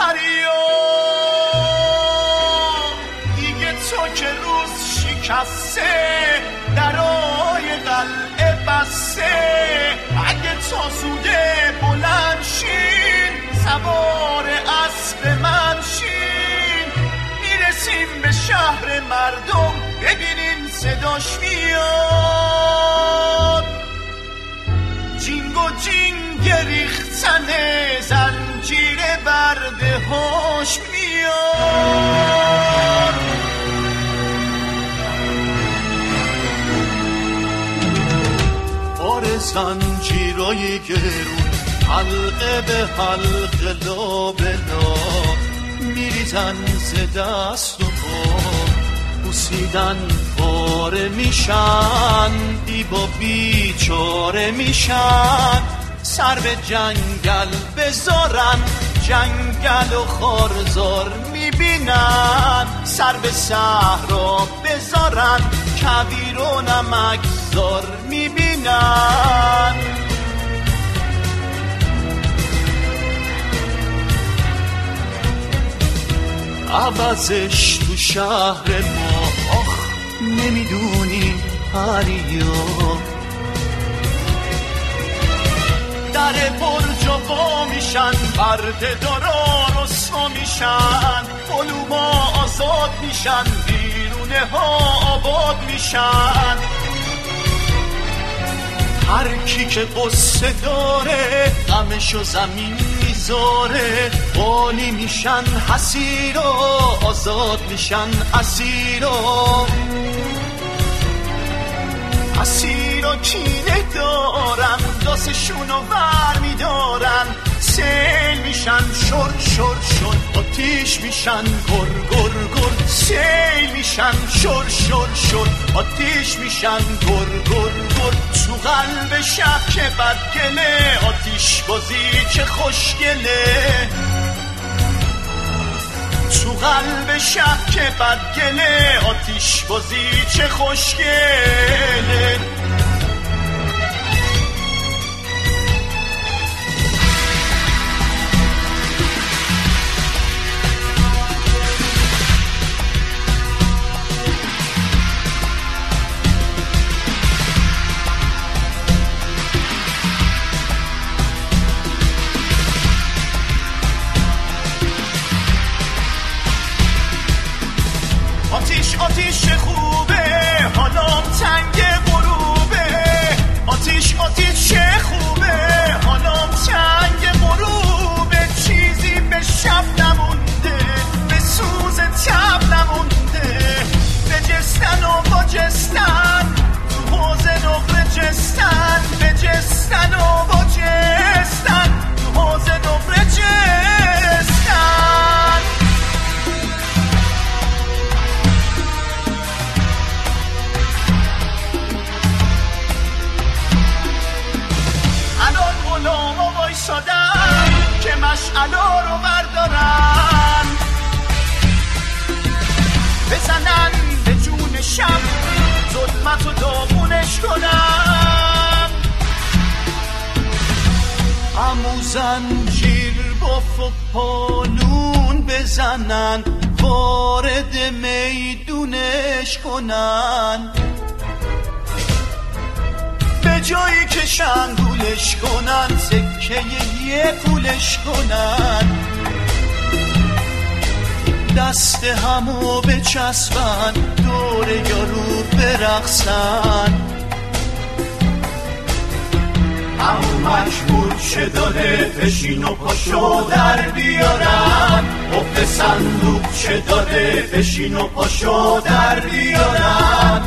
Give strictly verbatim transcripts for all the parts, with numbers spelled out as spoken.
پریا دیگه تو که روز شکسته درای قلعه بسته اگه تا زوده بلند شین سوار اسب من شین میرسیم به شهر مردم ببینین صداش میاد جینگ و جینگ ریختنه زنجیر برده هاش میاد بار زنجیرای گرون حلقه به حلقه لا به لا میریزن ز دست و پا بوسیدن پاره میشن دیبا بیچاره میشن سر به جنگل بذارن جنگل و خارزار میبینن سر به صحرا بذارن کویر و نمکزار میبینن عوضش تو شهر ما آخ نمیدونی پریا در برج وا میشن برده دارا رسوا میشن علوما آزاد میشن بیرونه ها آباد میشن هر کی که قصه داره غمشو زمین میذاره والی میشن حسیر و آزاد میشن اسیر و اسیر و کینه دارن دستشونو ور میدارن سیل میشن شر شر شر آتیش میشن گر گر گر سیل میشن شر شر شر آتیش میشن گر گر گر تو قلب شب که بدگله آتیش بازی چه خوشگله تو قلب شب که بدگله آتیش بازی چه خوشگله آتیش آتیش خوبه حالا تنگ غروبه آتیش آتیش خوبه حالا تنگ غروبه چیزی به شب نمونده به سوز تب نمونده به جستن و با جستن تو حوض نقره جستن به جستن و با جستن تو حوض نقره جستن شدن که مشعلا رو بردارن بزنن به جون شب ظلمت و داغونش کنن عمو زنجیر با فپالون بزنن وارد میدونش کنن به جایی که شنگولش کنن سکه یه پولش کنن دست همو بچسبن دور یارو برقصن همون مجبور چه داره بشین و پاشو در بیارن حب صندوق چه داره بشین و پاشو در بیارن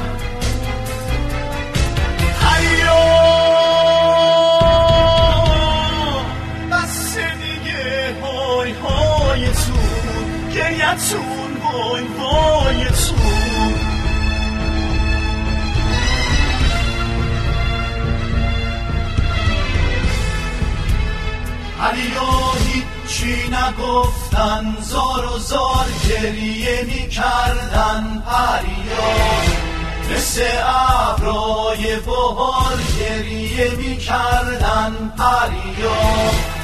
گریتون وای وایتون علیو هیچی نگفتن زار و زار گریه می کردن پریا مثل ابرای بهار گریه می کردن پریا